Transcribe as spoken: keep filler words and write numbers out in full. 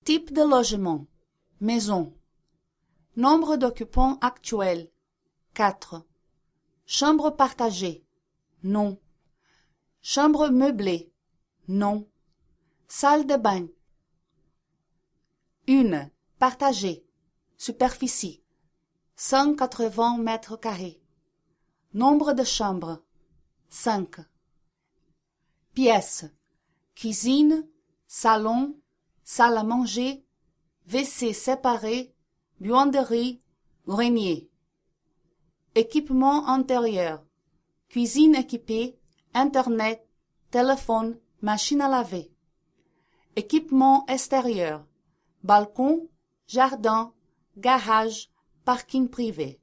Type de logement. Maison. Nombre d'occupants actuels. quatre. Chambre partagée. Non. Chambre meublée. Non. Salle de bain. une. Partagée. Superficie. cent quatre-vingts mètres carrés. Nombre de chambres. cinq. Pièces. Cuisine, salon, salle à manger, W C séparé, buanderie, grenier. Équipement intérieur. Cuisine équipée, Internet, téléphone, machine à laver. Équipement extérieur. Balcon, jardin, garage, parking privé.